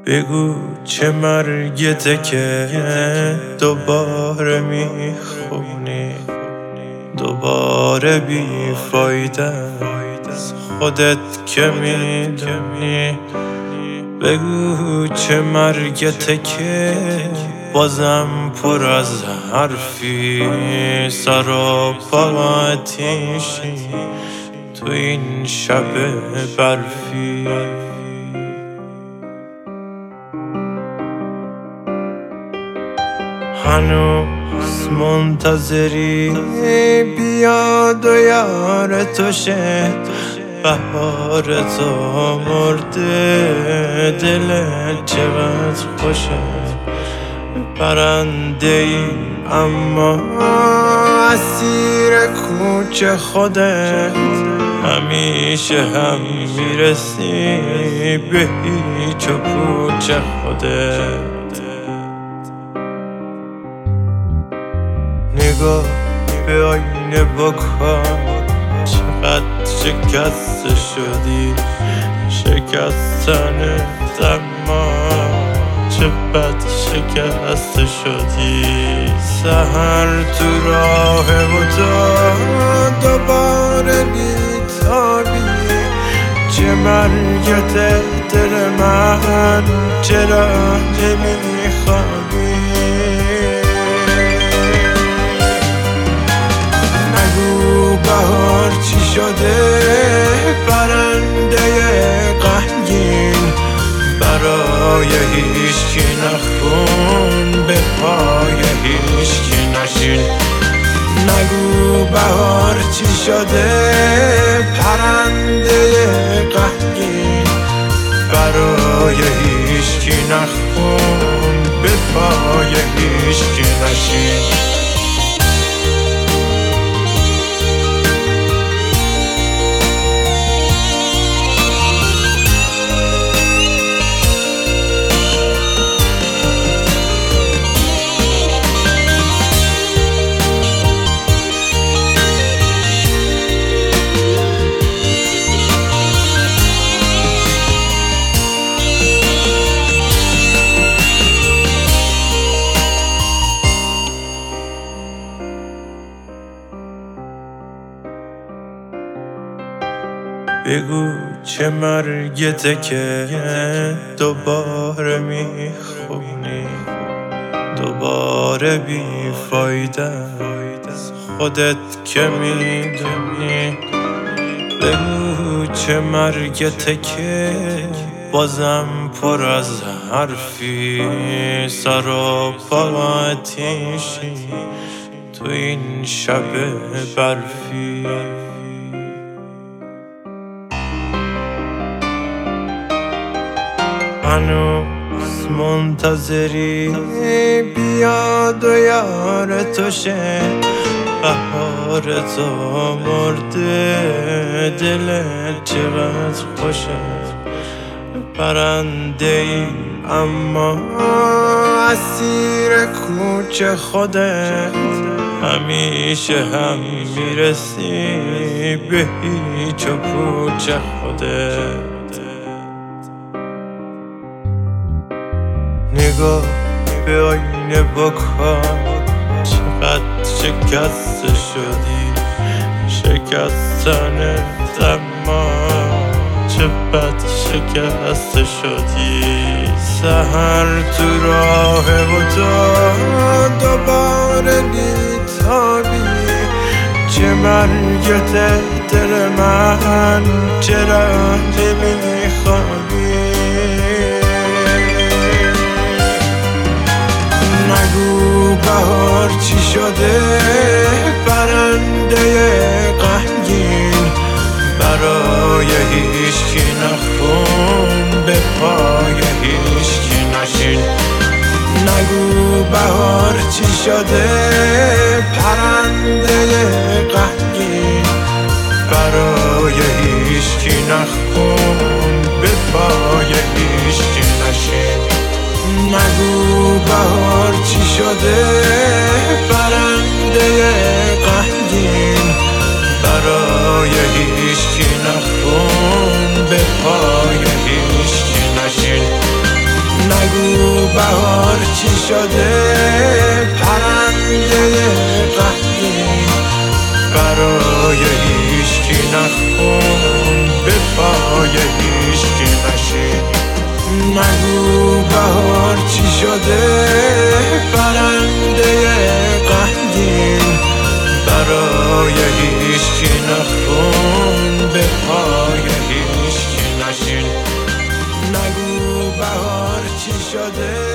بگو چه مرگته که دوباره میخونی، دوباره بیفایده از خودت که میدونی. بگو چه مرگته که بازم پر از حرفی، سر و پا آتیشی تو این شب برفی. هنوز منتظری بیاد و یار تو شه، بهار تو مرده دلت چقدر خوشه. پرنده ای اما اسیر کوچه خودت، همیشه هم میرسی به هیچ و پوچ خودت. نگاه به آینه بکن، چقدر شکسته شدی، شکستنت اما چه بد شکسته شدی. سحر تو راه و تو دوباره بیتابی، چه مرگت دل من، چرا نمیخوابی؟ بهار چی شده پرنده غمگین، برای هیچکی نخون، به پای هیچکی نشین. نگو بهار چی شده پرنده غمگین، برای هیچکی نخون، به پای هیچکی نشین. بگو چه مرگته که دوباره میخونی، دوباره بیفایده از خودت که میدونی. بگو چه مرگته که بازم پر از حرفی، سر و پا آتیشی تو این شب برفی. هنوز منتظری بیاد و یار تو شه، بهار تو مرده دلت چقدر خوشه. پرنده ای اما اسیر کوچه خودت، همیشه هم میرسی به هیچ و پوچ خودت. نگاه به آینه بکن، چقدر شکسته شدی، شکستنت اما چه بد شکسته شدی. سحر تو راه و تو دوباره بیتابی، چه مرگت دل من، چرا نمیخوابی؟ نگو بهار چی شده پرنده غمگین، برای هیچکی نخون، به پای هیچکی نشین. نگو بهار چی شده پرنده غمگین، برای هیچکی نخون، به پای هیچکی نشین. نگو بهار چی شده پرنده غمگین، برای هیچکی نخون، به پای هیچکی نشین. نگو بهار چی شده، پرنده غمگین برای هیچکی نخون، به پای هیچکی نشین. نگو بهار چی شده،